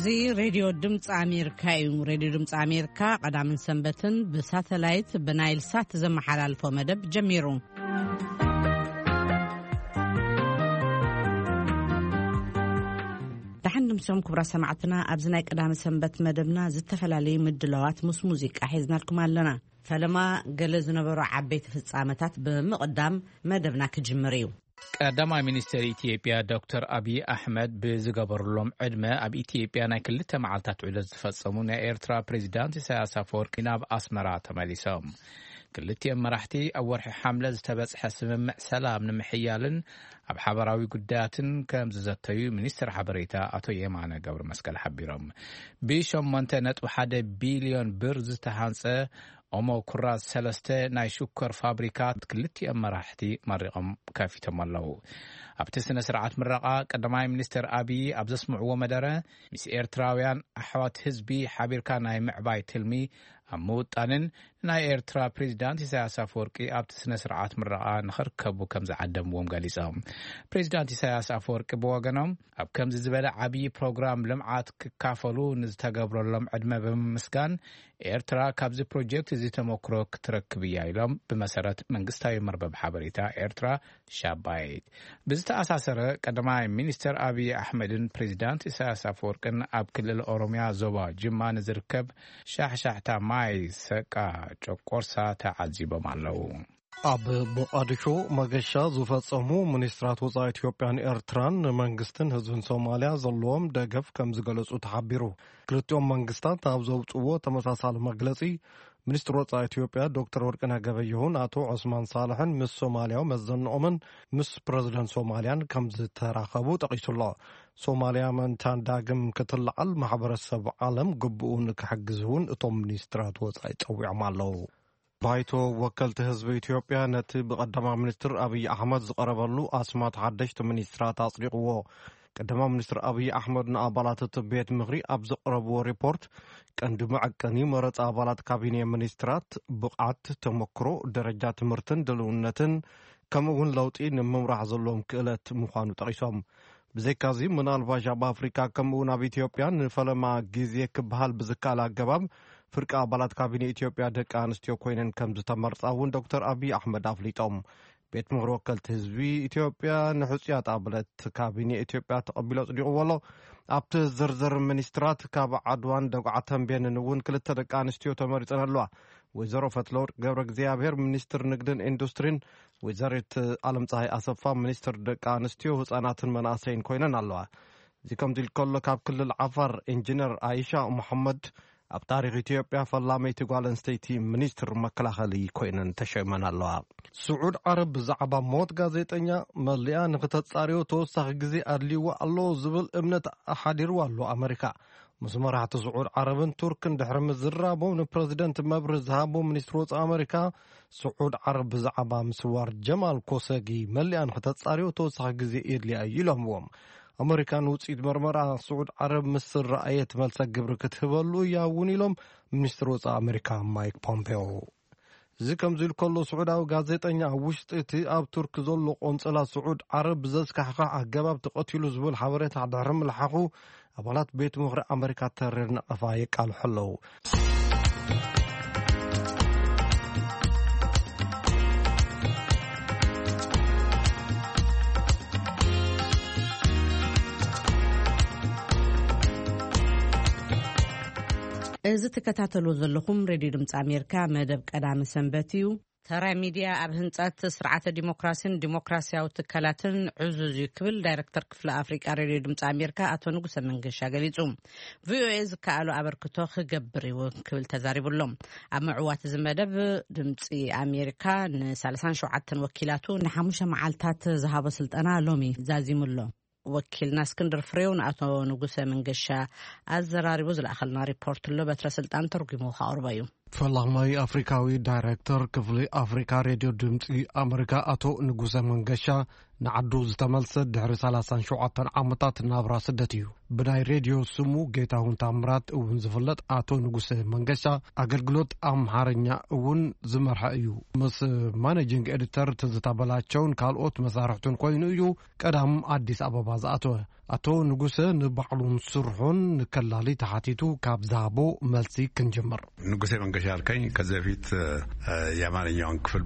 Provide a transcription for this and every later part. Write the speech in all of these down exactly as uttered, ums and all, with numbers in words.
زي راديو دمص أمريكا يوم راديو دمص أمريكا قدام سنبتن بساتلايت بنايل سات زم حلالفو مدب جميرو تحنم سوم كبرى سمعتنا أبزناي قدام سنبت مدبنا زتفلالي مدلوات مس موزيك أحيزنا لكم علنا فلما قلزنا برو عبيت في الصامتات بمقدام مدبنا كجمريو قدما منستر إثيوبيا دكتور أبي أحمد بزغبرلوم عدمه أب إثيوبيا ناكل تمعلتات علز فصمون إيرترا بريزيدنت إساياس أفورقي ناب أسمرا تماليسهم كلتي مرحتي أورح حملة تبصح سممع سلام نمحيالن أب حبراوي قداتن كمززتيو منستر حبريتا أتو يمانا قبر مسكال حبيرم بيشم منتنت وحادة بيليون برز تحانسة أمو كراس سلسته ناي شكر فابريكات كلتي أمراحتي مرقم كافي تمالو أبتسنا سرعات مرقا قدماي منستر أبي أبزس معوة مدارة مس إيرتراويان أحوات حزبي حبيركا ناي معباي تلمي أموت أنن ناي إيرترا بريزيدنت إساياس أفورقي أبتسنا سرعات مرقا نخركبو كمز عدم ومقاليسام بريزيدنت إساياس أفورقي بواغنام أب كمز زبالة عبي بروغرام لمعات كافلو نزتاقبرو لهم عدمة بمسكان إيرترا كابزي بروجيكت زي تموكرو كتركب يايلهم بمسارات منقستاوي مربب حبريتا إيرترا شابايت بزتا أساسر قدماي منستر أبي أحمد بريزيدنت إساياس أفورقن أب كلل أوروميا زوبا جما نزركب شاح شاحتا ماي سكا جوكورسا تعزيبا مالو أب مقادشو مغشا زفتصمو منسترات وصا إثيوبيان إيرتران منغستن هزبن صوماليا زلوم دغف كم زغلصو تحبيرو كلتيوم منغستات ابزوبصو تمساسال مغلصي منستر وصا إثيوبيا دكتور ورقنا غبيهون اتو عثمان صالحن مس صوماليا مزنؤمن مس بريزيدنت صوماليان كم زتراخبو تقيسلا صوماليا من تان داغم كتلعل محبرسب عالم قبؤون كحجزون اتوم منسترات وصا يطوع مالو بايتو وكلت حزب إثيوبيا نت بقدما منستر أبي أحمد زقربلو أسمات حدشت منسترات أصدقوا قدما منستر أبي أحمد نقابلات التبيت مغري أبزقربو ريبورت كان دمعكني مرت أبالات كابيني منسترات بقعت تمكرو درجات مرتن دلونتن كمون لوطين ممرح زلوم كالت مخانو تقيسهم بزيكازي من الباجا بافريكا كمون أبي إثيوبيا فلما جيزيك بحال بزكالا قبام فرق أبالات كابيني إثيوبيا دك أنستيو كوينن كمز تمرصاون دكتور أبي أحمد أفليتهم بيت مغروكل تهزبي إثيوبيا نحسيات أبالات كابيني إثيوبيا تقبلوا صديقوا والله أبت زرزر منسترات كاب عدوان دقعتهم بين نون كلتا دك أنستيو تمرصنا اللوا وزارة فتلور جبرك زيابير منستر نقدن إندسترين وزارة عالم صحي أصفا منستر دك أنستيو حصانات مناسين كوينن اللوا زي كم ديل كل كاب كل العفر إنجنير عائشة محمد أب تاريخ إثيوبيا فلامي تقالن ستيتي منستر مكلاخلي كوينن تشيمن الله سعود عرب زعبا موت غازيتنيا مليا نختتصاريو توسخ غزي ادليو الله زبل امنت احاديرو الله امريكا مسمرات سعود عربن تركن دحرم زرابو من بريزيدنت مبرز هابو منستروت امريكا سعود عرب زعبا مسوار جمال كوسغي مليا نختتصاريو توسخ غزي ادلي ايلهم أمريكان وصيد مرمرة سعود عرب مصر رأية ملسا قبر كتبالو ياوني لهم منستر وصا أمريكا مايك بومبيو زيكم زيل كله سعود أو غازيتانيا وشتئتي أب ترك زولو قنصلا سعود عرب زاز كحقا أقباب تقتلو زبول حوريت عدرم الحقو أبالات بيت مغرى أمريكا تريرنا أفايق الحلو إذا تكتاتلو زلخم راديو دمص أمريكا مدب قدام سنبتيو ترى ميديا أب هنصات سرعة ديمقراسين ديمقراسياو تكالاتن عزوز يكبل دايركتور كفل أفريقيا راديو دمص أمريكا أتو نقص منقشا قليتهم فيو إز كالو أبركتو خقبري وكبل تزاريب اللهم أما عوات زمدب دمص أمريكا نسالسان شوعاتن وكيلاتو نحاموشا معالتات زهاب سلطانا لومي زازيم اللهم وكيلنا اسكندر فريون أتو نقص منقشا الزراري بوزل أخلنا ريبورت اللو بترى سلطان ترقمو خاوربايو فلامي أفريقاوي دايركتور كفلي أفريقيا راديو دمصي أمريكا أتو نقوس منقشا نعدو زتملس دحر سلاسان شوعتن عمتات نابرا سدتيو بناي راديو سمو جيتاهون تامرات اون زفلت أتو نقوس منقشا أقلقلوت أمهارنيا اون زمرها ايو مس مانجينج إديتر تزتابلاتشون كالوت مسارحتون كوينو ايو كدام أديس أباباز أتو አቶ ንጉሰ ንባዕሉን ስርሑን ንከላሊ ተሓቲቱ ካብ ዛቦ መልሲ ክንጀምር። ንጉሰ መንገሻ አልከኝ ከዚህ በፊት የአማርኛውን ክፍል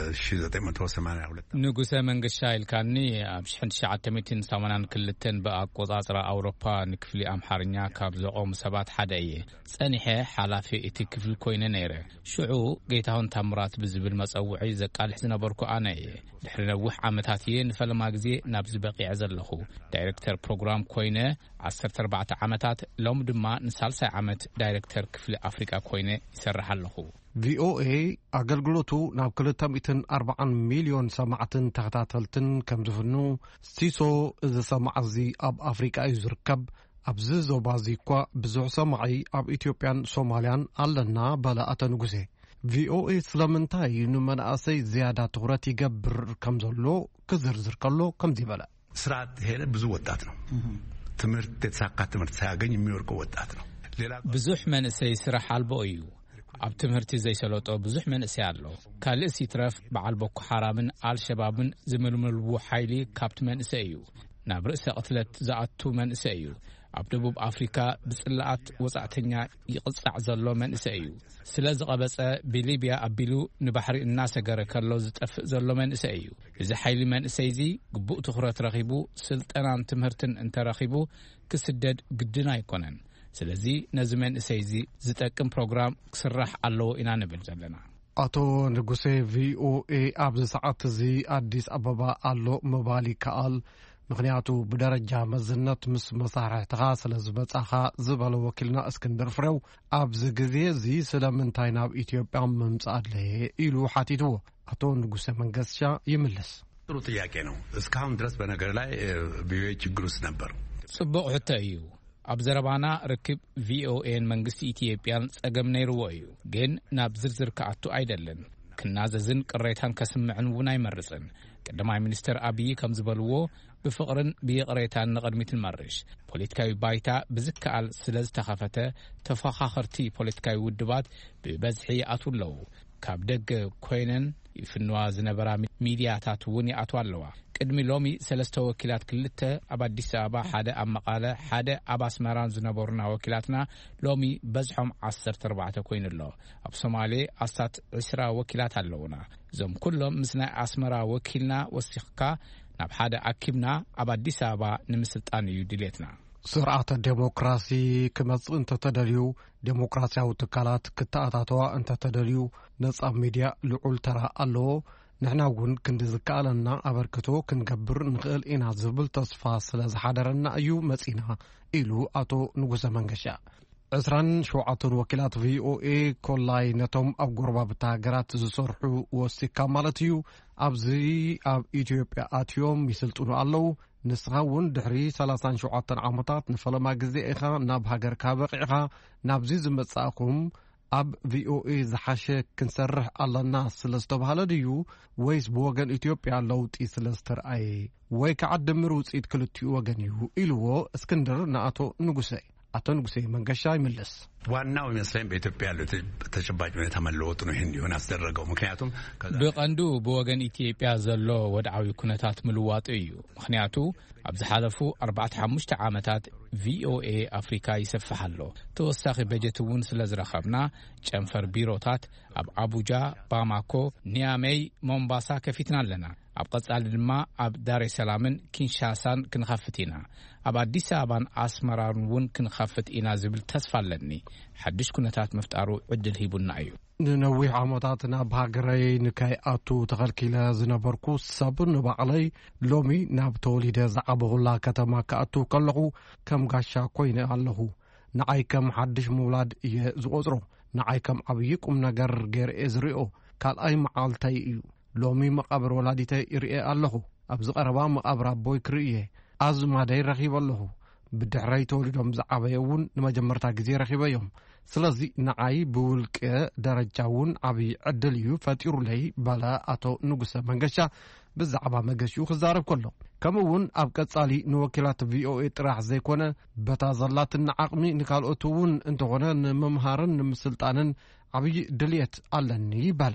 በ1982 ንጉሰ መንገሻ ይልካኒ ኣብ ሸሕን ሸዓተመትን ሰማንያን ክልተን በአቆጻጽራ አውሮፓ ንክፍሊ አምሓርኛ ካብ ዘቆሙ ሰባት ሓደ እየ። ጸኒሐ ሓላፊ እቲ ክፍል ኮይነ ነይረ። ሽዑ ጌታሁን ታምራት ብዝብል መጸውዒ ዘቃልሕ ዝነበርኩ ኣነ እየ። ድሕሪ ነዊሕ ዓመታት እየ ንፈለማ ግዜ ናብ ዝበቂዐ ዘለኹ ዳይሬክተር ፕሮግራም ኮይነ ዓሰርተ ኣርባዕተ ዓመታት ሎም ድማ ንሳልሳይ ዓመት ዳይሬክተር ክፍሊ አፍሪካ ኮይነ ይሰርሕ ኣለኹ። ቪኦኤ አገልግሎቱ ናብ ክልተ ሚእቲ ኣርባዓ ሚልዮን ሰማዕትን ተኸታተልትን ከም ዝፍኑ ሲሶ እዚ ሰማዕ እዚ ኣብ አፍሪካ እዩ ዝርከብ። ኣብዚ ዞባ እዚ እኳ ብዙሕ ሰማዒ ኣብ ኢትዮጵያን ሶማልያን ኣለና በለ ኣቶ ንጉሴ። ቪኦኤ ስለምንታይ ንመናእሰይ ዝያዳ ትኩረት ይገብር ከም ዘሎ ክዝርዝር ከሎ ከምዚ በለ። ስርዓት ሄለ ብዙ ወጣት ነው። ትምህርት የተሳካ ትምህርት ሳያገኝ የሚወርቀው ወጣት ነው። ሌላ ብዙሕ መንእሰይ ስራሕ አልቦ እዩ። ኣብ ትምህርቲ ዘይሰለጦ ብዙሕ መንእሰይ ኣሎ። ካልእ ሲትረፍ በዓል ቦኮ ሓራምን አልሸባብን ዝምልምልዎ ሓይሊ ካብቲ መንእሰይ እዩ። ናብ ርእሰ ቅትለት ዝኣቱ መንእሰይ እዩ። ኣብ ደቡብ አፍሪካ ብጽላኣት ወጻዕተኛ ይቕጻዕ ዘሎ መንእሰይ እዩ። ስለ ዝቐበጸ ብሊብያ ኣቢሉ ንባሕሪ እናሰገረ ከሎ ዝጠፍእ ዘሎ መንእሰይ እዩ። እዚ ሓይሊ መንእሰይ እዚ ግቡእ ትኹረት ረኺቡ ስልጠናን ትምህርትን እንተረኺቡ ክስደድ ግድን ኣይኮነን። ስለዚ ነዚ መንእሰይ እዚ ዝጠቅም ፕሮግራም ክስራሕ ኣለዎ ኢና ንብል ዘለና። አቶ ንጉሴ ቪኦኤ ኣብዚ ሰዓት እዚ አዲስ አበባ ኣሎ ምባል ይከኣል። ምክንያቱ ብደረጃ መዝነት ምስ መሳርሕትኻ ስለ ዝበጻኻ ዝበለ ወኪልና እስክንድር ፍሬው ኣብዚ ግዜ እዚ ስለምንታይ ናብ ኢትዮጵያ ምምጻእ ኣድለየ ኢሉ ሓቲትዎ። አቶ ንጉሰ መንገሻ ይምልስ። ጥሩ ጥያቄ ነው። እስካሁን ድረስ በነገር ላይ ቪኦኤ ችግር ውስጥ ነበር። ጽቡቕ ሕቶ እዩ። ኣብ ዘረባና ርክብ ቪኦኤን መንግስቲ ኢትዮጵያን ጸገም ነይርዎ እዩ። ግን ናብ ዝርዝር ከኣቱ ኣይደለን። ክናዘዝን ቅሬታን ከስምዕን እውን ኣይመርጽን። ቀዳማይ ሚኒስትር አብይ ከም ዝበልዎ ብፍቅርን ብይቕሬታን ንቕድሚት ንመርሽ። ፖለቲካዊ ባይታ ብዝከኣል ስለ ዝተኸፈተ ተፈኻኸርቲ ፖለቲካዊ ውድባት ብበዝሒ ይኣትዉ ኣለዉ። ካብ ደገ ኮይነን ይፍንዋ ዝነበራ ሚድያታት እውን ይኣትዋ ኣለዋ። ቅድሚ ሎሚ ሰለስተ ወኪላት ክልተ ኣብ አዲስ አበባ ሓደ ኣብ መቐለ ሓደ ኣብ ኣስመራን ዝነበሩና ወኪላትና ሎሚ በዝሖም ዓሰርተ ኣርባዕተ ኮይኑ ኣሎ። ኣብ ሶማሌ ኣስታት ዕስራ ወኪላት ኣለውና። እዞም ኩሎም ምስ ናይ ኣስመራ ወኪልና ወሲኽካ ናብ ሓደ ኣኪብና ኣብ አዲስ አበባ ንምስልጣን እዩ ድሌትና። ስርዓተ ዴሞክራሲ ክመጽእ እንተተደልዩ ዴሞክራሲያዊ ትካላት ክተኣታተዋ እንተተደልዩ ነጻ ሚድያ ልዑል ተራ ኣለዎ። ንሕና እውን ክንዲ ዝከኣለና ኣበርክቶ ክንገብር ንኽእል ኢና ዝብል ተስፋ ስለ ዝሓደረና እዩ መጺና ኢሉ አቶ ንጉሰ መንገሻ። ዕስራን ሸውዓተ ወኪላት ቪኦኤ ኮላይ ነቶም ኣብ ጎረባብታ ሃገራት ዝሰርሑ ወሲካ ማለት እዩ ኣብዚ ኣብ ኢትዮጵያ ኣትዮም ይስልጥኑ ኣለዉ። ንስኻ እውን ድሕሪ ሰላሳን ሸውዓተን ዓመታት ንፈለማ ግዜ ኢኻ ናብ ሃገርካ በቂዕኻ ናብዚ ዝመጻእኹም ኣብ ቪኦኤ ዝሓሸ ክንሰርሕ ኣለና ስለ ዝተባሃለ ድዩ ወይስ ብወገን ኢትዮጵያ ለውጢ ስለ ዝተረኣየ ወይ ከዓ ድምር ውፅኢት ክልቲኡ ወገን እዩ ኢልዎ እስክንድር ንአቶ ንጉሴ። አቶ ንጉሴ መንገሻ ይመልስ። ዋናው ይመስለኝ በኢትዮጵያ ያለው ተጨባጭ ሁኔታ መለወጡ ነው ይሄን ይሆን አስደረገው። ምክንያቱም በቀንዱ በወገን ኢትዮጵያ ዘሎ ወድዓዊ ኩነታት ምልዋጡ እዩ። ምክንያቱ ኣብ ዝሓለፉ ኣርባዕተ ሓሙሽተ ዓመታት ቪኦኤ አፍሪካ ይሰፍሓሎ። ተወሳኺ በጀት እውን ስለ ዝረኸብና ጨንፈር ቢሮታት ኣብ አቡጃ፣ ባማኮ፣ ኒያሜይ፣ ሞምባሳ ከፊትና ኣለና። ኣብ ቀጻሊ ድማ ኣብ ዳሬ ሰላምን ኪንሻሳን ክንኸፍት ኢና። ኣብ አዲስ አበባን ኣስመራን እውን ክንኸፍት ኢና ዝብል ተስፋ ኣለኒ። ሓድሽ ኩነታት ምፍጣሩ ዕድል ሂቡና እዩ። ንነዊሕ ዓመታት ናብ ሃገረይ ንከይኣቱ ተኸልኪለ ዝነበርኩ ሰብ ንባዕለይ ሎሚ ናብ ተወሊደ ዝዓበኹላ ከተማ ክኣቱ ከለኹ ከም ጋሻ ኮይነ ኣለኹ። ንዓይ ከም ሓድሽ ምውላድ እየ ዝቆፅሮ። ንዓይ ከም ዓብዪ ቁም ነገር ገይርኤ ዝሪኦ ካልኣይ መዓልተይ እዩ። ሎሚ መቃብር ወላዲተይ ይርኤ ኣለኹ። ኣብ ዝቐረባ መቃብር ኣቦይ ክርእየ ኣዝማደይ ረኺበ ኣለኹ። ብድሕረይ ተወሊዶም ዝዓበየ እውን ንመጀመርታ ግዜ ረኺበዮም። ስለዚ ንዓይ ብውልቀ ደረጃ እውን ዓብዪ ዕድል እዩ ፈጢሩለይ በለ አቶ ንጉሰ መንገሻ ብዛዕባ መገሽኡ ክዛረብ ከሎ። ከምኡውን ኣብ ቀጻሊ ንወኪላት ቪኦኤ ጥራሕ ዘይኮነ በታ ዘላትን ዓቕሚ ንካልኦት እውን እንተኾነ ንምምሃርን ንምስልጣንን ዓብዪ ድልየት ኣለኒ በለ።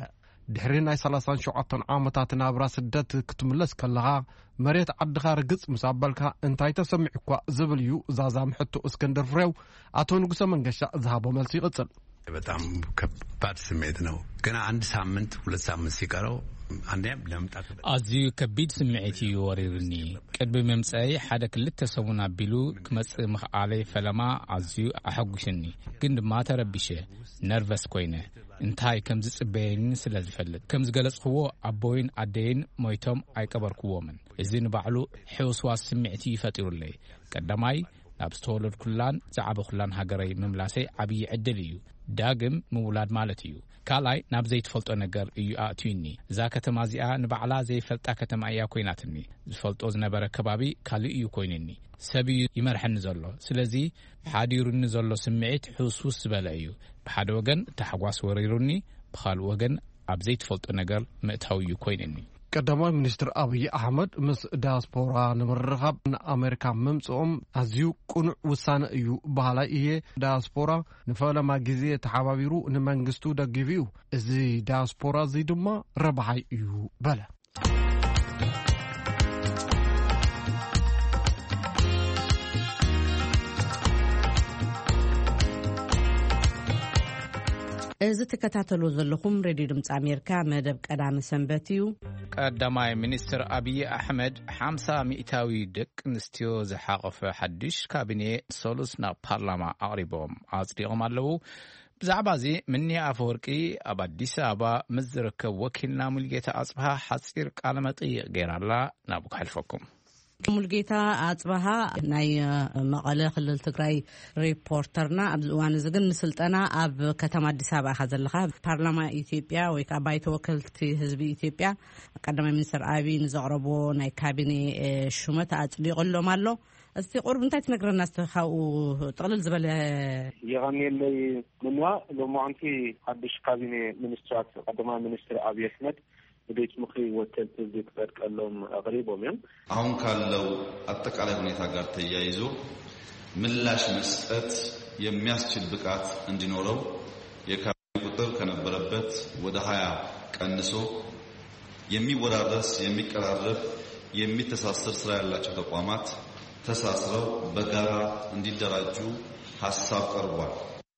ድሕሪ ናይ ሰላሳ ወሸውዓተ ዓመታት ናብራ ስደት ክትምለስ ከለኻ መሬት ዓድኻ ርግጽ ምስ ኣበልካ እንታይ ተሰሚዕ እኳ ዝብል እዩ ዛዛ ምሕቶ እስክንድር ፍሬው አቶ ንጉሰ መንገሻ ዝሃቦ መልሲ ይቅጽል። በጣም ከባድ ስሜት ነው። ገና አንድ ሳምንት ሁለት ሳምንት ሲቀረው አንዴም ለምጣት አዝዩ ከቢድ ስምዒት እዩ ወሪርኒ ቅድሚ መምጽአይ ሓደ ክልተ ሰሙን አቢሉ ክመጽእ ምኽዓለይ ፈለማ አዝዩ አሐጉሽኒ ግን ድማ ተረቢሸ ነርቨስ ኮይነ እንታይ ከም ዝጽበየኒ ስለ ዝፈልጥ ከም ዝገለጽኽዎ አቦይን አደይን ሞይቶም አይቀበርክዎምን እዚ ንባዕሉ ሕውስዋስ ስምዒት ይፈጥሩለይ ቀዳማይ ናብ ዝተወለድኩላን ዝዓበኹላን ሃገረይ ምምላሰይ ዓብይ ዕድል እዩ ዳግም ምውላድ ማለት እዩ ካልኣይ ናብ ዘይትፈልጦ ነገር እዩ ኣእትዩኒ እዛ ከተማ እዚኣ ንባዕላ ዘይፈልጣ ከተማ እያ ኮይናትኒ ዝፈልጦ ዝነበረ ከባቢ ካልእ እዩ ኮይኑኒ ሰብ ይመርሐኒ ዘሎ ስለዚ ሓዲሩኒ ዘሎ ስምዒት ሕውስውስ ዝበለ እዩ ብሓደ ወገን ተሓጓስ ወሪሩኒ ብኻልእ ወገን ኣብ ዘይትፈልጦ ነገር ምእታው እዩ ኮይኑኒ ቀዳማይ ሚኒስትር አብይ አህመድ ምስ ዲያስፖራ ንምርኻብ ንኣሜሪካ ምምጽኦም ኣዝዩ ቁኑዕ ውሳነ እዩ ባህላይ እየ ዲያስፖራ ንፈለማ ግዜ ተሓባቢሩ ንመንግስቱ ደጊፍ እዩ እዚ ዲያስፖራ እዚ ድማ ረባሃይ እዩ በለ እዚ ተከታተሉ ዘለኹም ሬዲዮ ድምጽ አሜሪካ መደብ ቀዳም ሰንበት እዩ ቀዳማይ ሚኒስትር አብይ አህመድ ሓምሳ ሚእታዊ ደቂ ኣንስትዮ ዝሓቐፈ ሓድሽ ካቢኔ ሶሉስ ናብ ፓርላማ ኣቕሪቦም ኣጽዲቖም ኣለዉ ብዛዕባ እዚ ምኒ ኣፈወርቂ ኣብ ኣዲስ ኣበባ ምስ ዝርከብ ወኪልና ሙልጌታ ኣጽብሃ ሓጺር ቃለ መጠይቕ ገይራላ ናብኡ ክሕልፈኩም ሙልጌታ አጽብሃ ናይ መቐለ ክልል ትግራይ ሪፖርተርና ኣብ ዝዋን እዚ ግን ስልጠና ኣብ ከተማ አዲስ አበባ ሓዘለኻ ፓርላማ ኢትዮጵያ ወይ ከዓ ባይተ ወከልቲ ህዝቢ ኢትዮጵያ ቀዳማይ ሚኒስትር አብይ ንዘቕረቦ ናይ ካቢኔ ሹመት ኣጽዲቖሎም ኣሎ እስቲ ቁርብ እንታይ ትነግረና ዝተኻኡ ጥቕልል ዝበለ የغنيلይ ምንዋ ሎማንቲ ሓድሽ ካቢኔ ሚኒስትራት ቀዳማይ ሚኒስትር አብይ አህመድ ቤት ምክሪ ወከልት ህዝብ ተቀርቀሎም አቅሪቦም ያን አሁን ካለው አጠቃላይ ሁኔታ ጋር ተያይዞ ምላሽ መስጠት የሚያስችል ብቃት እንዲኖረው የካቢኔ ቁጥር ከነበረበት ወደ ሀያ ቀንሶ የሚወራረስ የሚቀራረብ የሚተሳሰር ስራ ያላቸው ተቋማት ተሳስረው በጋራ እንዲደራጁ ሐሳብ ቀርቧል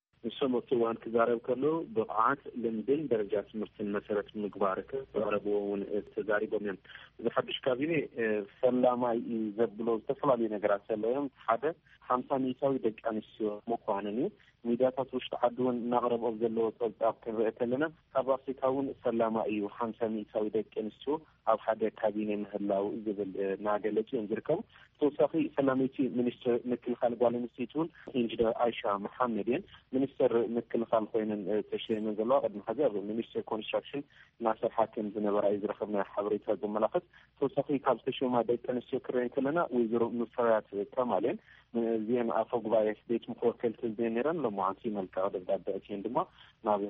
ሰሞቱ ዋን ተዛረብ ከሎ በቃት ለምድን ደረጃ ትምህርትን መሰረት ምግባርከ ወረቦውን ተዛሪቦም ያን ዝሐድሽ ካቢኔ ሰላማይ ዘብሎ ተፈላሊ ነገራት ሰለዮም ሓደ ሓምሳ ሚእታዊ ደቂ ኣንስትዮ መኳንኒ ሚዳታት ውሽጢ ዓድውን እናቕረብኦም ዘለዎ ፀብጻብ ክንርኢ ከለና ካብ ኣፍሪካውን ሰላማ እዩ ሓምሳ ሚእታዊ ደቂ ኣንስትዮ ኣብ ሓደ ካቢኔ ምህላው ዝብል ናገለጹ እዮም ዝርከቡ ተወሳኺ ሰላማይቲ ሚኒስትር ምክልኻል ጓል ኣንስተይቲ እውን ኢንጂነር ኣይሻ መሐመድ እየን ሚኒስትር ምክልኻል ኮይነን ተሸይመን ዘለዋ ቅድሚ ሕዚ ኣብ ሚኒስትር ኮንስትራክሽን ናሰርሓ ከም ዝነበራ እዩ ዝረኸብና ሓበሬታ ዘመላኽት ተወሳኺ ካብ ዝተሸማ ደቂ ኣንስትዮ ክርአን ከለና ወይዘሮ ሙፈሪያት ከማል እየን እዚአን ኣፈ ጉባኤ ቤት ምክሪ ወከልቲ ህዝቢ ነይረን ሎማዓንቲ መልክዕ ደብዳቤ እትየን ድማ ናብ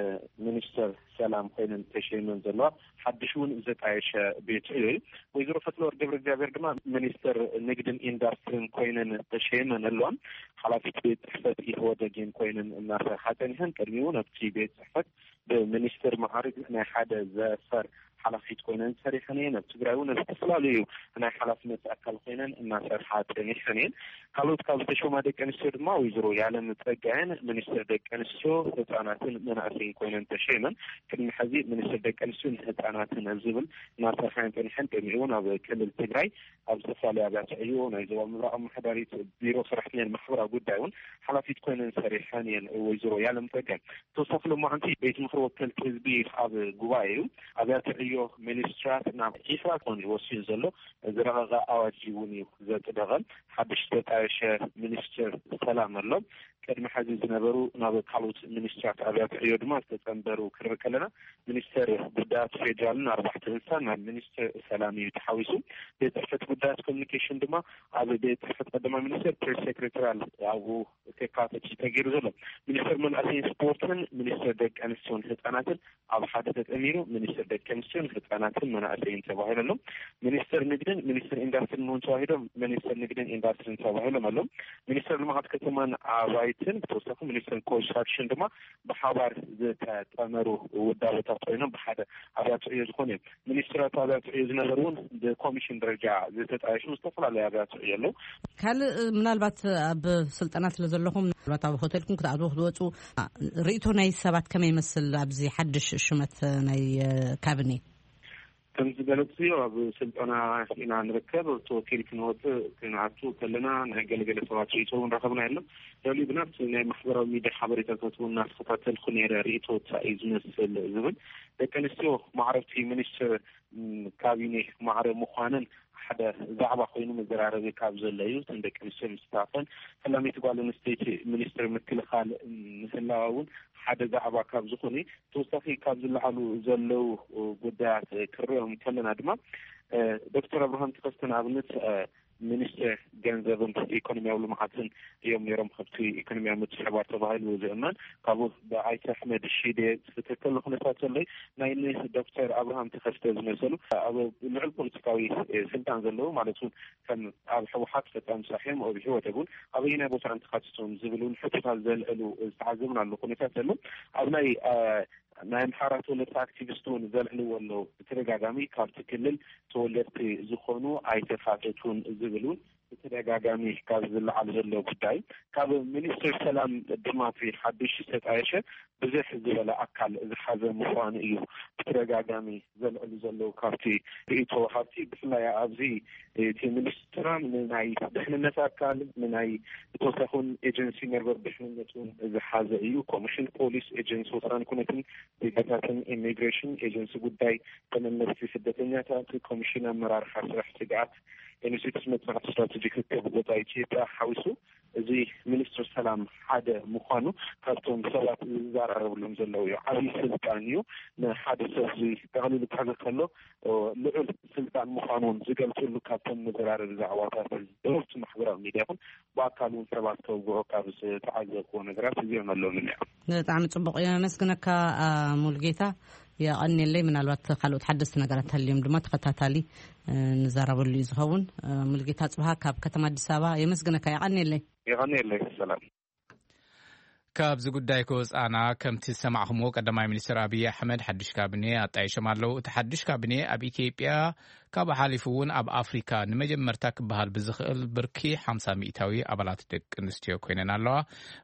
ሚኒስትር ሰላም ኮይነን ተሸይመን ዘለዋ ሓድሽ እውን ዘጣየሸ ቤት እዩ ወይዘሮ ፈትለወርቅ ገብረ እግዚአብሔር ድማ ሚኒስትር ንግድን ኢንዱስትሪን ኮይነን ተሸይመን ኣለዋን ሓላፊት ቤት ጽሕፈት ኢህወደግን ኮይነን እናሰርሓተን ይህን ቅድሚኡ ነብቲ ቤት ጽሕፈት ብሚኒስትር መዓርግ ናይ ሓደ ዘፈር ሓላፊት ኮይነን ሰሪሐን እየን ኣብ ትግራይ እውን ዝተፈላለዩ ናይ ሓላፍነት ኣካል ኮይነን እናሰርሓተን ይሕን ካልኦት ካብ ዝተሾማ ደቂ ኣንስትዮ ድማ ወይዘሮ የዓለም ፀጋየን ሚኒስትር ደቂ ኣንስትዮ ህፃናትን መናእሰይን ኮይነን ተሸይመን ቅድሚ ሕዚ ሚኒስትር ደቂ ኣንስትዮን ህፃናትን ኣብ ዝብል እናሰርሐን ፀኒሐን ቅድሚኡ እውን ኣብ ክልል ትግራይ ኣብ ዝተፈላለዩ ኣብያተ ዕዮ ናይ ዞባ ምብራቅ ኣመሓዳሪት ቢሮ ሰራሕተኛን ማሕበራዊ ጉዳይ እውን ሓላፊት ኮይነን ሰሪሐን እየን ወይዘሮ የዓለም ፀጋየን ተወሳኺ ሎማዓንቲ ቤት ምክሪ ወከልቲ ህዝቢ ኣብ ጉባኤ እዩ ኣብያተ ዕዮ ሚኒስትራት ናብ ዒስራ ኮን ወሲኑ ዘሎ ዝረቐቐ ኣዋጅ እውን እዩ ዘጥደቐን ሓድሽ ተጣየሸ ሚኒስትር ሰላም ኣሎ ቅድሚ ሕዚ ዝነበሩ ናብ ካልኦት ሚኒስትራት ኣብያተ ዕዮ ድማ ዝተፀንበሩ ክንርኢ ከለና ሚኒስትር ጉዳያት ፌደራልን ኣርባዕተ እንስሳን ናብ ሚኒስትር ሰላም እዩ ተሓዊሱ ቤት ጽሕፈት ጉዳያት ኮሚኒኬሽን ድማ ኣብ ቤት ጽሕፈት ቀዳማይ ሚኒስትር ፕሬስ ሴክሬታሪያል ኣብኡ ተካተት ተገይሩ ዘሎ ሚኒስትር መንእሰይን ስፖርትን ሚኒስትር ደቂ ኣንስትዮን ህፃናትን ኣብ ሓደ ተጠሚሩ ሚኒስትር ደቂ ኣንስትዮ ወጣትን ህጻናትን መናእሰይን ተባሂሎም ሚኒስትር ንግድን ሚኒስትር ኢንዱስትሪን ሆን ተባሂሎም ሚኒስትር ንግድን ኢንዱስትሪን ተባሂሎም አሎም ሚኒስትር ልማት ከተማን አባይትን ብተወሳኺ ሚኒስትር ኮንስትራክሽን ድማ ብሓባር ዝተጠመሩ ውዳበታት ኮይኖም ብሓደ ኣብያተ ዕዮ ዝኾነ ሚኒስትራት ኣብያተ ዕዮ ዝነበሩን ብኮሚሽን ደረጃ ዝተጣየሹ ዝተፈላለዩ ኣብያተ ዕዮ ኣለዉ ካልእ ምናልባት ኣብ ስልጠናት ስለዘለኹም ምናልባት ኣብ ሆቴልኩም ክትኣትዉ ክትወፁ ርእይቶ ናይ ሰባት ከመይ ይመስል ኣብዚ ሓድሽ ሹመት ናይ ካቢኔ كم زبالتي أو سلطنا إنا نركب توكيل كنوت كنعطو كلنا نعجل جل سواتي يسوون رقمنا علم يولي بنفس إن محضر ميدا حبرية تكون ناس خطات الخنيرة ريتو تأيز نفس الزمن لكن استو معرفتي منيستر كابيني معرف مخانن حدا زعبا خوينو مزرعة كابز الليوت عندك منيستر مستعفن هلا ميتقال نستيت منيستر مكل خال مثلاون حدا زعبا كابز خوني توصفي كابز اللي علو زلو قدات كريهم كلنا دما دكتور ابراهيم تقصتنا ابنت ሚኒስትር ገንዘብን ኢኮኖሚያዊ ልማትን እዮም ነይሮም ከብቲ ኢኮኖሚያዊ ምትሕብባር ተባሂሉ ዝእመን ካብኡ ብኣይተ ኣሕመድ ሺዴ ዝተተከሉ ኩነታት ዘለይ ናይ ዶክተር አብርሃም ተኸስተ ዝመሰሉ ኣብ ልዕል ፖለቲካዊ ስልጣን ዘለዉ ማለት እውን ከም ኣብ ሕወሓት ፈጣን ሳሒም ኣብ ህይወት እውን ኣብይና ቦታ እንትኻትቶም ዝብሉን ሕቶታት ዘልዕሉ ዝተዓዘብን ኣሎ ኩነታት ዘሎ ኣብ ናይ ናይ ምሓራት ወለድቲ አክቲቪስቱን ዘልዕልዎ ኣለዉ ብተደጋጋሚ ካብቲ ክልል ተወለድቲ ዝኾኑ ኣይተፋተቱን ዝብሉን ብተደጋጋሚ ካብ ዝለዓል ዘሎ ጉዳይ ካብ ሚኒስትር ሰላም ድማ ፊ ሓድሽ ዝተጣየሸ ብዙሕ ዝበለ ኣካል ዝሓዘ ምዃኑ እዩ ብተደጋጋሚ ዘልዕሉ ዘለዉ ካብቲ ርእይቶ ሃብቲ ብፍላይ ኣብዚ እቲ ሚኒስትራን ናይ ድሕንነት ኣካል ናይ ተወሳኺን ኤጀንሲ መርበብ ድሕንነቱን ዝሓዘ እዩ ኮሚሽን ፖሊስ ኤጀንሲ ወሰን ኩነትን ዜጋታትን ኢሚግሬሽን ኤጀንሲ ጉዳይ ተመለስቲ ስደተኛታት ኮሚሽን አመራርሓ ስራሕ ስግኣት ኢንስቲትዩት መጽናዕቲ ስትራቴጂክ ከብጎታ ኢትዮጵያ ሓዊሱ እዚ ሚኒስትር ሰላም ሓደ ምዃኑ ካብቶም ሰባት ዝዛረብሎም ዘለዉ እዩ ዓብዪ ስልጣን እዩ ንሓደ ሰብ እዚ ተቐሊሉ ክሕዘ ከሎ ልዑል ስልጣን ምዃኑን ዝገልፅሉ ካብቶም መዘራረቢ ዛዕባታት ደወልቲ ማሕበራዊ ሚድያ ይኹን ብኣካል እውን ሰባት ከውግዑ ካብ ዝተዓዘብዎ ነገራት እዚኦም ኣለዎም እኒኣ ብጣዕሚ ፅቡቅ እየ መስግነካ ሙልጌታ يقني من الوقت خلوت حدث نجارات اليوم دم تختاتلي نزارب اللي يزهون ملقيت بها كاب كتمد السبا يمسجنك يقني لي يقني لي السلام كاب زغدايكوس انا كم تسمعهم قدماي منستر ابي احمد حدش كابيني اطايشمالو تحدش كابيني اب اثيوبيا كاب حالفون اب افريكا نمجمرتا كبهال بزخل بركي خمسة مئتاوي ابلات دق انستيو كويننالو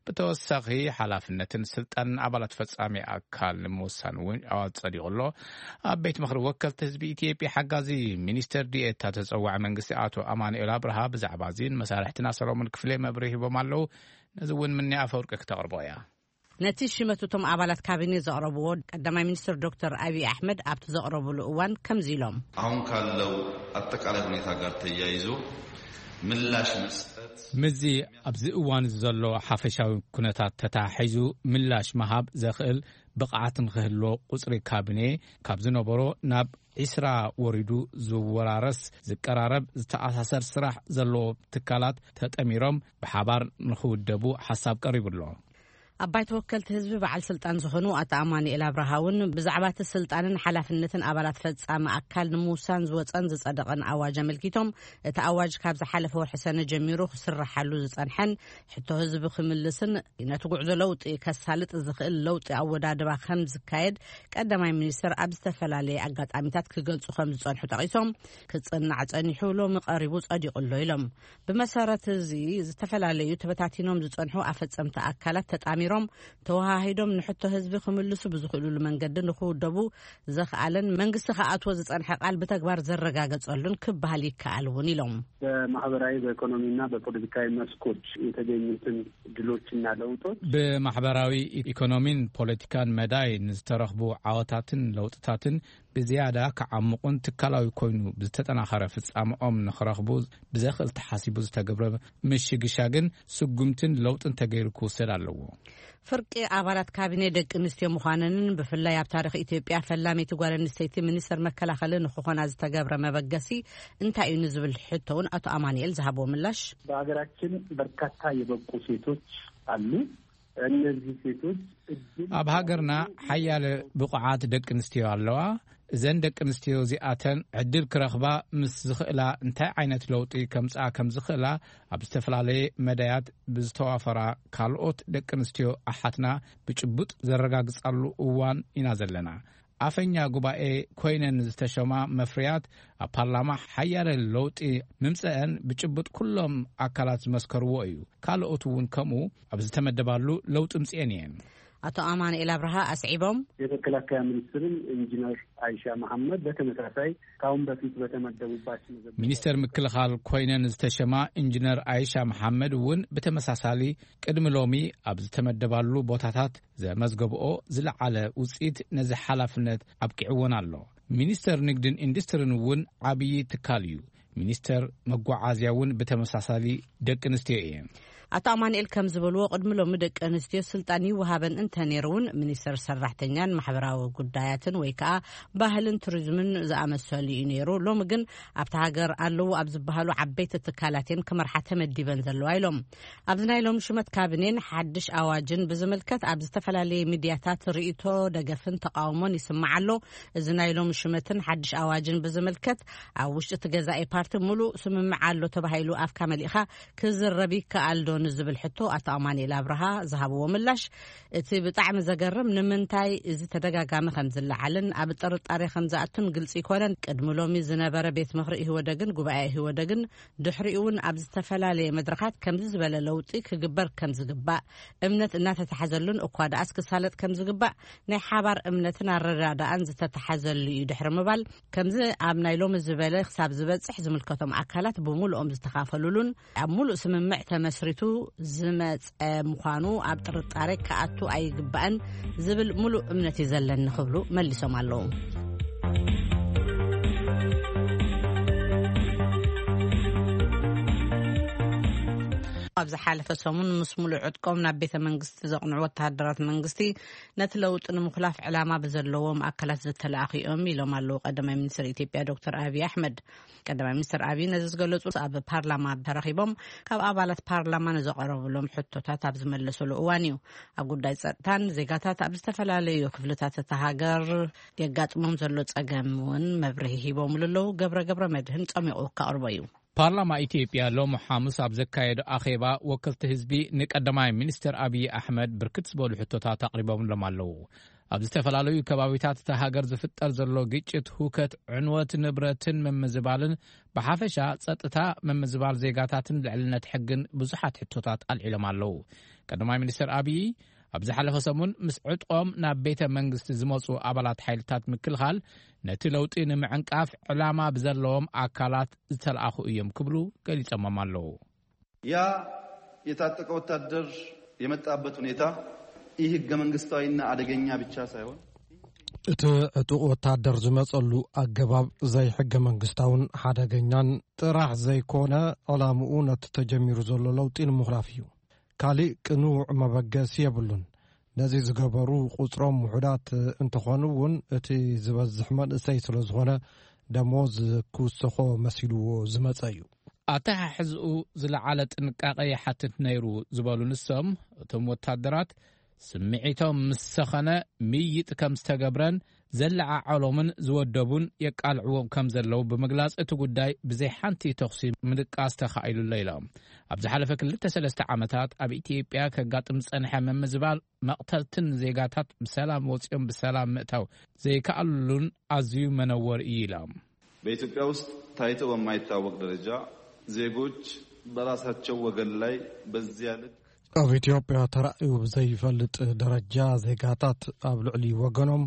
بتوسخي حلافنتن سلطان ابلات فصامي اكال موسان وين اصديقلو ابيت مخر وكلت حزب اثيوبيا حغازي منستر دي اتا تصوع منغسي اتو امانئيل ابرها بزعبازين مسارحتنا سلامون كفلي مبريه بمالو نزون مني أفورك كتغربويا نتيجة شمتوتم عبالات كابيني زقربوود قدما منستر دكتور أبي أحمد أبت زقربو لأوان كم زيلوم هون كان لو أتك على هنيتا قارت يايزو ملاش مسأت مزي أبزي أوان الزلو حافشاو كنتات تتاحيزو ملاش مهاب زخل بقعات نخهلو قصري كابيني كابزنو برو ناب إسرا وردو زورارس زكرارب زتأساسر سرح زلو تكالات تتأميرم بحبار نخود دبو حساب قريب اللو أباي توكلت حزب بعل سلطان زخنو أتأماني إلى برهاون بزعبات السلطان حلفنتن أبلات فتصام أكل نموسان زوتان زصدقن أواج ملكيتهم تأواج كابز حلف وحسن جميرو سر حلو زصنحن حتى حزب خملسن نتوقع لوط كسالت زخل لوط أودا دبا خمس كايد قدما منستر أبستفلالي أقاطاميتات كገልጹ خمس صنحو تقيسهم كصنع صنحولو مقربو صديقلو يلم بمسارات زي زتفلالي تبتاتينهم زصنحو أفصمت أكلات تطامي روم توهاهيدوم نحطو حزب خملسو بزخلو መንገድ ንخودبو زخالن መንግስት خاطو ዝጸንሐ ቃል በተግባር ዘረጋገጸሉን ክባህል ይካልውን ይሎም በማህበራዊ በኢኮኖሚና በፖለቲካዊ መስኮች የተገኙትን ድሎችና ለውጦች በማህበራዊ ኢኮኖሚን ፖለቲካን መዳይ ንዝተረኽቡ ዓወታትን ለውጥታትን بزيادة كعمقون تكلاوي كوينو بزتتناخر فصامኦም نخرخبو بزخل تحاسيبو زتغبر مشيغشاغن سغمتن لوطن تغيركو سدالو فرقي አባላት ካቢኔ ደቅ እንስትዮ መዃነንን በፍላይ ኣብ ታሪኽ ኢትዮጵያ ፈላሜት ጓል እንስተይቲ ሚኒስትር መከላኸልን ኾና ዝተገብረ መበገሲ እንታይ እዩ ንዝብል ሕቶውን አቶ አማኑኤል ዝሃቦ ምላሽ በአገራችን በርካታ የበቁ ሴቶች አሉ እነዚህ ሴቶች ኣብ ሃገርና ሓያለ ብቁዓት ደቅ እንስትዮ ኣለዋ እዘን ደቂ ኣንስትዮ እዚኣተን ዕድል ክረኽባ ምስ ዝኽእላ እንታይ ዓይነት ለውጢ ከምፅኣ ከም ዝኽእላ ኣብ ዝተፈላለየ መዳያት ብዝተዋፈራ ካልኦት ደቂ ኣንስትዮ ኣሓትና ብጭቡጥ ዘረጋግጻሉ እዋን ኢና ዘለና። ኣፈኛ ጉባኤ ኮይነን ዝተሸማ መፍርያት ኣብ ፓርላማ ሓያለ ለውጢ ምምፅአን ብጭቡጥ ኩሎም ኣካላት ዝመስከርዎ እዩ። ካልኦት እውን ከምኡ ኣብ ዝተመደባሉ ለውጢ ምፅአን እየን። አቶ አማኑኤል አብርሃ አስዒቦም የመከላከያ ሚኒስትርን ኢንጂነር አይሻ መሐመድ በተመሳሳይ ካሁን በፊት በተመደቡባቸው ሚኒስተር ምክልኻል ኮይነን ዝተሸማ ኢንጂነር አይሻ መሐመድ እውን በተመሳሳሊ ቅድሚ ሎሚ ኣብ ዝተመደባሉ ቦታታት ዘመዝገብኦ ዝለዓለ ውፅኢት ነዚ ሓላፍነት ኣብቂዕዎን ኣሎ። ሚኒስተር ንግድን ኢንዱስትሪን እውን ዓብዪ ትካል እዩ። ሚኒስተር መጓዓዝያ እውን በተመሳሳሊ ደቂ ኣንስትዮ እየን። አቶ አማኑኤል ከም ዝበልዎ ቅድሚ ሎሚ ደቂ ኣንስትዮ ስልጣን ይወሃበን እንተነይሩን ሚኒስተር ሰራሕተኛን ማሕበራዊ ጉዳያትን ወይ ከዓ ባህልን ቱሪዝምን ዝኣመሰሉ እዩ ነይሩ። ሎሚ ግን ኣብቲ ሃገር ኣለዉ ኣብ ዝበሃሉ ዓበይቲ ትካላትን ክመርሓ ተመዲበን ዘለዋ ኢሎም። ኣብዚ ናይ ሎሚ ሹመት ካቢኔን ሓድሽ ኣዋጅን ብዝምልከት ኣብ ዝተፈላለየ ሚድያታት ርእይቶ ደገፍን ተቃውሞን ይስማዕ ኣሎ። እዚ ናይ ሎሚ ሹመትን ሓድሽ ኣዋጅን ብዝምልከት ኣብ ውሽጢ ትገዛኢ ፓርቲ ሙሉእ ስምምዕ ኣሎ ተባሂሉ ኣፍካ መሊእኻ ክዝረብ ይከኣል ዶ ንዝብል ሕቶ አቶ አማኑኤል አብርሃ ዝሃብዎ ምላሽ እቲ ብጣዕሚ ዘገርም ንምንታይ እዚ ተደጋጋሚ ከም ዝለዓልን ኣብ ጥርጣሬ ከም ዝኣቱን ግልጽ ይኮነን። ቅድሚ ሎሚ ዝነበረ ቤት ምኽሪ ህወደግን ጉባኤ ህወደግን ድሕሪኡን ኣብ ዝተፈላለየ መድረኻት ከምዚ ዝበለ ለውጢ ክግበር ከም ዝግባእ እምነት እናተተሓዘሉን እኳ ደኣስ ክሳለጥ ከም ዝግባእ ናይ ሓባር እምነትን ኣረዳዳእን ዝተተሓዘሉ እዩ ድሕሪ ምባል ከምዚ ኣብ ናይ ሎሚ ዝበለ ክሳብ ዝበፅሕ ዝምልከቶም ኣካላት ብሙሉኦም ዝተኻፈሉሉን ኣብ ሙሉእ ስምምዕ ተመስሪቱ ዝመፀ ምዃኑ ኣብ ጥርጣሬ ከኣቱ ኣይግባእን ዝብል ሙሉእ እምነት ይዘለኒ ክብሉ መሊሶም ኣለዉ። ኣብዚ ሓለፈ ሰሙን ምስ ሙሉእ ዕጥቆም ናብ ቤተ መንግስቲ ዘቕንዑ ወተሃደራት መንግስቲ ነቲ ለውጢ ንምኽላፍ ዕላማ ብዘለዎም ኣካላት ዝተለኣኺኦም ኢሎም ኣለዉ ቀዳማይ ሚኒስትር ኢትዮጵያ ዶክተር አብይ አሕመድ። ቀዳማይ ሚኒስትር አብይ ነዚ ዝገለጹ ኣብ ፓርላማ ተረኺቦም ካብ ኣባላት ፓርላማ ንዘቐረብሎም ሕቶታት ኣብ ዝመለሰሉ እዋን እዩ። ኣብ ጉዳይ ፀጥታን ዜጋታት ኣብ ዝተፈላለዩ ክፍልታት እቲ ሃገር የጋጥሞም ዘሎ ፀገም እውን መብርሂ ሂቦም ኣለዉ። ገብረ ገብረ መድህን ፀሚቑ ከቕርቦ እዩ። ፓርላማ ኢትዮጵያ ሎሚ ሐሙስ ኣብ ዘካየደ ኣኼባ ወከልቲ ህዝቢ ንቀዳማይ ሚኒስትር አብይ አሕመድ ብርክት ዝበሉ ሕቶታት ኣቕሪቦምሎም ኣለዉ። ኣብ ዝተፈላለዩ ከባቢታት እቲ ሃገር ዝፍጠር ዘሎ ግጭት፣ ሁከት፣ ዕንወት ንብረትን ምምዝባልን ብሓፈሻ ፀጥታ ምምዝባል ዜጋታትን ልዕልነት ሕግን ብዙሓት ሕቶታት ኣልዒሎም ኣለዉ። ቀዳማይ ሚኒስትር አብይ ኣብ ዝሓለፈ ሰሙን ምስ ዕጥቆም ናብ ቤተ መንግስቲ ዝመፁ ኣባላት ሓይልታት ምክልኻል ነቲ ለውጢ ንምዕንቃፍ ዕላማ ብዘለዎም አካላት ዝተለኣኹ እዮም ክብሉ ገሊፆም ኣለዉ። ያ የታጠቀ ወታደር የመጣበት ሁኔታ ይህ ህገ መንግስታዊና አደገኛ ብቻ ሳይሆን እቲ ዕጡቅ ወታደር ዝመፀሉ ኣገባብ ዘይ ሕገ መንግስታውን ሓደገኛን ጥራሕ ዘይኮነ ዕላምኡ ነቲ ተጀሚሩ ዘሎ ለውጢ ንምኽላፍ እዩ። ካሊእ ቅኑዕ መበገሲ የብሉን። ነዚ ዝገበሩ ቁፅሮም ውሑዳት እንትኾኑ እውን እቲ ዝበዝሕ መንእሰይ ስለ ዝኾነ ደሞዝ ክውስኾ መሲልዎ ዝመፀ እዩ። ኣተሓሕዝኡ ዝለዓለ ጥንቃቐ ይሓትት ነይሩ ዝበሉ ንሶም እቶም ወታደራት ስምዒቶም ምስ ሰኸነ ምይጥ ከም ዝተገብረን ዘለዓዓሎምን ዝወደቡን የቃልዕዎም ከም ዘለዉ ብምግላጽ እቲ ጉዳይ ብዘይ ሓንቲ ተኽሲ ምድቃስ ተኻኢሉሎ ኢሎም። ኣብ ዝሓለፈ ክልተ ሰለስተ ዓመታት ኣብ ኢትዮጵያ ከጋጥም ዝጸንሐ ምምዝባል መቕተልትን ዜጋታት ብሰላም ወፂኦም ብሰላም ምእታው ዘይከኣሉን ኣዝዩ መነወር እዩ ኢሎም። በኢትዮጵያ ውስጥ ታይቶ በማይታወቅ ደረጃ ዜጎች በራሳቸው ወገን ላይ በዚያ ልክ ኣብ ኢትዮጵያ ተራእዩ ብዘይፈልጥ ደረጃ ዜጋታት ኣብ ልዕሊ ወገኖም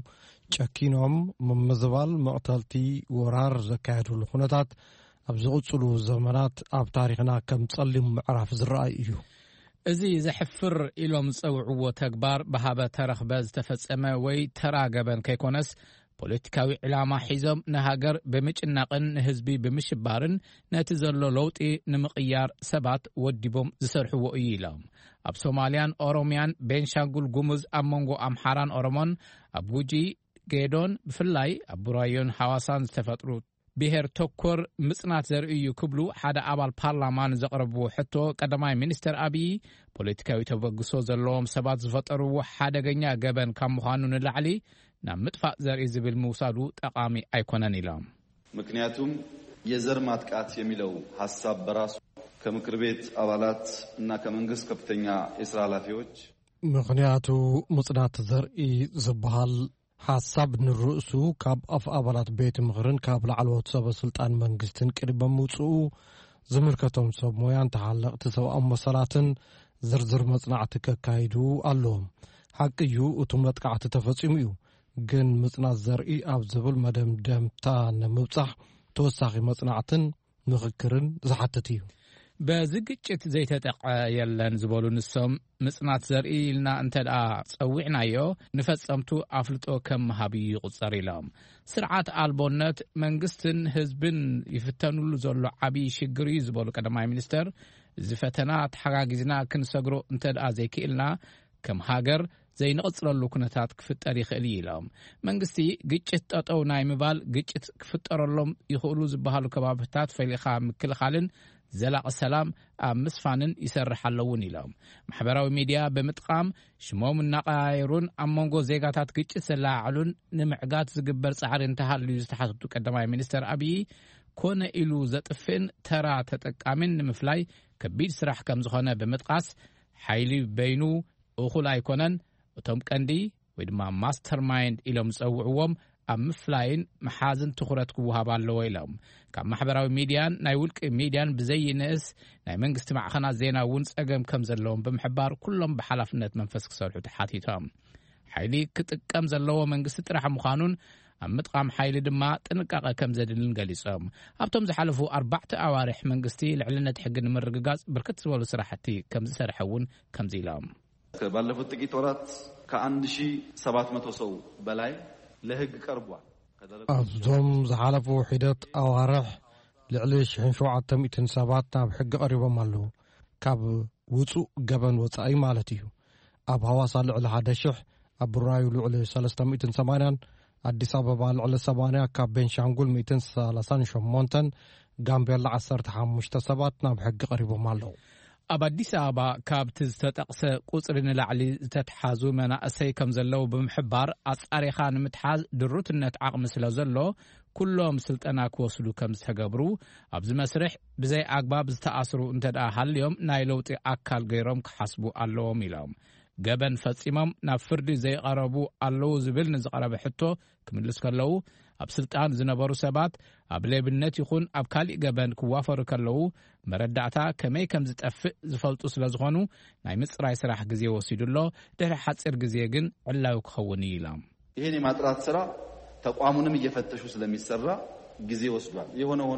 ጨኪኖም ምምዝባል መቕተልቲ ወራር ዘካየድሉ ኩነታት ኣብ ዝቕፅሉ ዘመናት ኣብ ታሪኽና ከም ጸሊም ምዕራፍ ዝረኣይ እዩ። እዚ ዘሕፍር ኢሎም ዝጸውዕዎ ተግባር ብሃበ ተረኽበ ዝተፈጸመ ወይ ተራገበን ከይኮነስ ፖለቲካዊ ዕላማ ሒዞም ንሃገር ብምጭናቕን ንህዝቢ ብምሽባርን ነቲ ዘሎ ለውጢ ንምቕያር ሰባት ወዲቦም ዝሰርሕዎ እዩ ኢሎም። ኣብ ሶማልያን ኦሮምያን ቤንሻንጉል ጉሙዝ ኣብ መንጎ ኣምሓራን ኦሮሞን ኣብ ጉጂ ጌዶን ብፍላይ ኣብ ቡራዮን ሓዋሳን ዝተፈጥሩ ብሔር ተኮር ምጽናት ዘርእዩ ክብሉ ሓደ ኣባል ፓርላማን ዘቕረብዎ ሕቶ ቀዳማይ ሚኒስትር አብይ ፖለቲካዊ ተበግሶ ዘለዎም ሰባት ዝፈጠርዎ ሓደገኛ ገበን ካብ ምዃኑ ንላዕሊ ናብ ምጥፋእ ዘርኢ ዝብል ምውሳዱ ጠቃሚ አይኮነን ኢሎም ምክንያቱም የዘር ማጥቃት የሚለው ሐሳብ በራሱ ከምክር ቤት አባላት እና ከመንግስት ከፍተኛ የሥራ ኃላፊዎች ምክንያቱ ምጽናት ዘርኢ ዝበሃል ሐሳብ ንርእሱ ካብ አፍ አባላት ቤት ምክርን ካብ ላዕለዎት ሰበስልጣን መንግስትን ቅድመ ምውጽኡ ዝምልከቶም ሰብ ሞያን ተሓለቕቲ ሰብኣዊ መሰላትን ዝርዝር መጽናዕቲ ከካይዱ ኣለዎም ሓቂዩ እቱም መጥቃዕቲ ተፈጺሙ እዩ ግን ምጽናት ዘርኢ ኣብ ዝብል መደምደምታ ንምብጻሕ ተወሳኺ መጽናዕትን ምኽክርን ዝሓትት እዩ በዝግጭት ዘይተጠቀ የለን ዝበሉ ንሶም ምጽናት ዘርኢ ኢልና እንተደኣ ጸዊዕናዮ ንፈጸምቱ አፍልጦ ከም መሃቢ ይቁጸር ኢሎም ስርዓት አልቦነት መንግስትን ህዝብን ይፍተኑሉ ዘሎ ዓቢ ሽግር እዩ ዝበሉ ቀዳማይ ሚኒስተር ዝፈተና ተሓጋጊዝና ክንሰግሮ እንተደኣ ዘይክኢልና ከም ሃገር ዘይንቕጽለሉ ኩነታት ክፍጠር ይኽእል ኢሎም መንግስቲ ግጭት ጠጠው ናይ ምባል ግጭት ክፍጠረሎም ይኽእሉ ዝበሃሉ ከባቢታት ፈሊኻ ምክልኻልን ዘላቕ ሰላም ኣብ ምስፋንን ይሰርሕ ኣለውን ኢሎም ማሕበራዊ ሚድያ ብምጥቃም ሽሞም እናቀያየሩን ኣብ መንጎ ዜጋታት ግጭት ዘላዓሉን ንምዕጋት ዝግበር ጻዕሪ እንተሃልዩ ዝተሓተቱ ቀዳማይ ሚኒስተር አብይ ኮነ ኢሉ ዘጥፍን ተራ ተጠቃሚን ንምፍላይ ከቢድ ስራሕ ከም ዝኾነ ብምጥቃስ ሓይሊ በይኑ እኹል ኣይኮነን እቶም ቀንዲ ወይ ድማ ማስተር ማይንድ ኢሎም ዝጸውዕዎም ኣብ ምፍላይን መሓዝን ትኹረት ክወሃብ ኣለዎ ኢሎም ካብ ማሕበራዊ ሚድያን ናይ ውልቂ ሚድያን ብዘይንእስ ናይ መንግስቲ ማዕኸናት ዜና እውን ጸገም ከም ዘለዎም ብምሕባር ኩሎም ብሓላፍነት መንፈስ ክሰርሑ ተሓቲቶም ሓይሊ ክጥቀም ዘለዎ መንግስቲ ጥራሕ ምዃኑን ኣብ ምጥቃም ሓይሊ ድማ ጥንቃቐ ከም ዘድልን ገሊጾም ኣብቶም ዝሓለፉ ኣርባዕተ ኣዋርሕ መንግስቲ ልዕልነት ሕጊ ንምርግጋጽ ብርክት ዝበሉ ስራሕቲ ከም ዝሰርሐ እውን ከምዚ ኢሎም ባለፉት ጥቂት ወራት ከአንድ ሺህ ሰባት መቶ ሰው በላይ ለህግ ቀርቧል ኣብዞም ዝሓለፉ ሒደት ኣዋርሕ ልዕሊ ሽሕን ሸውዓተ ሚእትን ሰባት ናብ ሕጊ ቀሪቦም ኣለዉ ካብ ውፁእ ገበን ወፃኢ ማለት እዩ ኣብ ሃዋሳ ልዕሊ ሓደ ሽሕ ኣብ ቡራዩ ልዕሊ ሰለስተ ሚእትን ሰማንያን አዲስ አበባ ልዕሊ ሰማንያ ካብ ቤንሻንጉል ሚእትን ሰላሳን ሸሞንተን ጋምቤላ ዓሰርተ ሓሙሽተ ሰባት ናብ ሕጊ ቀሪቦም ኣለዉ ኣብ አዲስ አበባ ካብቲ ዝተጠቕሰ ቁጽሪ ንላዕሊ ዝተተሓዙ መናእሰይ ከም ዘለዉ ብምሕባር ኣጻሪኻ ንምትሓዝ ድሩትነት ዓቕሚ ስለ ዘሎ ኩሎም ስልጠና ክወስዱ ከም ዝተገብሩ ኣብዚ መስርሕ ብዘይ ኣግባብ ዝተኣስሩ እንተደኣ ሃልዮም ናይ ለውጢ ኣካል ገይሮም ክሓስቡ ኣለዎም ኢሎም ገበን ፈጺሞም ናብ ፍርዲ ዘይቐረቡ ኣለዉ ዝብል ንዝቐረበ ሕቶ ክምልስ ከለዉ ኣብ ስልጣን ዝነበሩ ሰባት ኣብ ሌብነት ይኹን ኣብ ካልእ ገበን ክዋፈሩ ከለዉ መረዳእታ ከመይ ከም ዝጠፍእ ዝፈልጡ ስለ ዝኾኑ ናይ ምጽራይ ስራሕ ግዜ ወሲዱሎ ድሕሪ ሓፂር ግዜ ግን ዕላዊ ክኸውን ኢሎም ይህን የማጥራት ስራ ተቋሙንም እየፈተሹ ስለሚሰራ ጊዜ ወስዷል የሆነ ሆኖ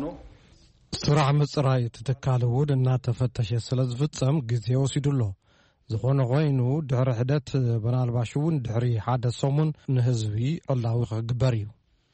ስራሕ ምጽራይ ትተካለ ውድ እናተፈተሸ ስለ ዝፍጸም ጊዜ ወሲዱሎ ዝኾነ ኮይኑ ድሕሪ ሕደት በናልባሽ እውን ድሕሪ ሓደ ሰሙን ንህዝቢ ዕላዊ ክግበር እዩ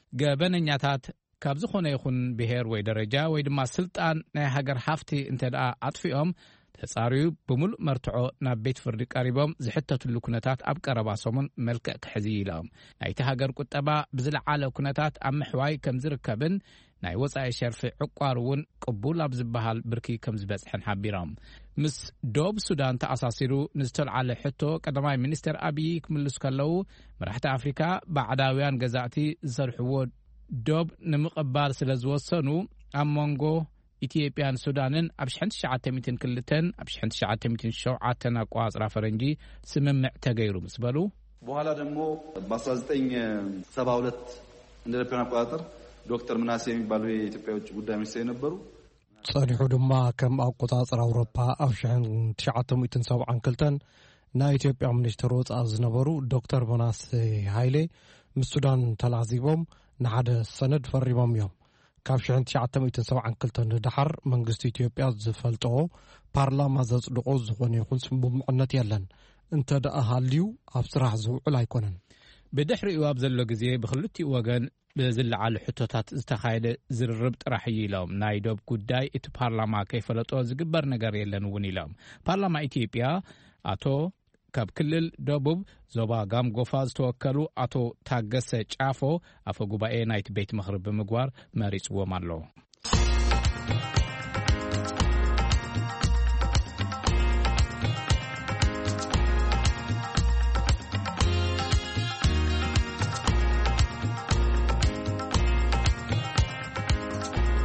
ገበነኛታት ካብ ዝኾነ ይኹን ብሔር ወይ ደረጃ ወይ ድማ ስልጣን ናይ ሃገር ሃፍቲ እንተደኣ ኣጥፊኦም ተጻሪዩ ብምሉእ መርትዖ ናብ ቤት ፍርዲ ቀሪቦም ዝሕተትሉ ኩነታት ኣብ ቀረባ ሰሙን መልክዕ ክሕዚ ኢሎም ናይቲ ሃገር ቁጠባ ብዝለዓለ ኩነታት ኣብ ምሕዋይ ከም ዝርከብን ናይ ወጻኢ ሸርፊ ዕቋር እውን ቅቡል ኣብ ዝበሃል ብርኪ ከም ዝበጽሕን ሓቢሮም ምስ ዶብ ሱዳን ተኣሳሲሩ ንዝተልዓለ ሕቶ ቀዳማይ ሚኒስተር አብይ ክምልሱ ከለዉ መራሕቲ ኣፍሪካ ባዕዳውያን ገዛእቲ ዝሰርሕዎ ዶብ ንምቕባል ስለ ዝወሰኑ ኣብ መንጎ ኢትዮጵያን ሱዳንን ኣብ ሽሕን ትሽዓተ ሚእትን ክልተን ኣብ ሽሕን ትሽዓተ ሚእትን ሸውዓተን አቋጽራ ፈረንጂ ስምምዕ ተገይሩ ምስ በሉ በኋላ ደግሞ በአስራ ዘጠኝ ሰባ ሁለት እንደ አውሮፓውያን አቆጣጠር ዶክተር ምናሴ የሚባሉ የኢትዮጵያ ውጭ ጉዳይ ሚኒስትር ነበሩ ጸኒሑ ድማ ከም አቆጣጽራ አውሮፓ ኣብ ሽሕን ትሽዓተ ሚእትን ሰብዓን ክልተን ናይ ኢትዮጵያ ሚኒስትር ወጻኢ ዝነበሩ ዶክተር ምናሴ ሃይሌ ምስ ሱዳን ተላዚቦም ንሓደ ሰነድ ፈሪሞም እዮም ካብ ሽሕን ትሽዓተ ሚእትን ሰብዓን ክልተን ድሓር መንግስቲ ኢትዮጵያ ዝፈልጦ ፓርላማ ዘጽድቆ ዝኾነ ይኹን ስምምዕነት የለን እንተደኣ ሃልዩ ኣብ ስራሕ ዝውዕል ኣይኮነን ብድሕሪኡ ኣብ ዘሎ ግዜ ብክልቲኡ ወገን ብዝለዓሉ ሕቶታት ዝተኻየደ ዝርርብ ጥራሕ እዩ ኢሎም ናይ ዶብ ጉዳይ እቲ ፓርላማ ከይፈለጦ ዝግበር ነገር የለን እውን ኢሎም ፓርላማ ኢትዮጵያ አቶ ካብ ክልል ደቡብ ዞባ ጋምጎፋ ዝተወከሉ አቶ ታገሰ ጫፎ አፈ ጉባኤ ናይቲ ቤት ምክሪ ብምግባር መሪጽዎም ኣሎ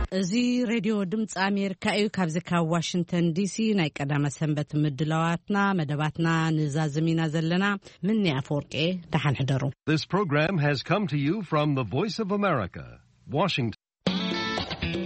እዚ ሬድዮ ድምፂ ኣሜሪካ እዩ ካብዚ ካብ ዋሽንግተን ዲሲ ናይ ቀዳመ ሰንበት ምድላዋትና መደባትና ንዛዝሚና ዘለና ምን ኣፈወርቂ ደሓን ሕደሩ. This program has come to you from the Voice of America, Washington.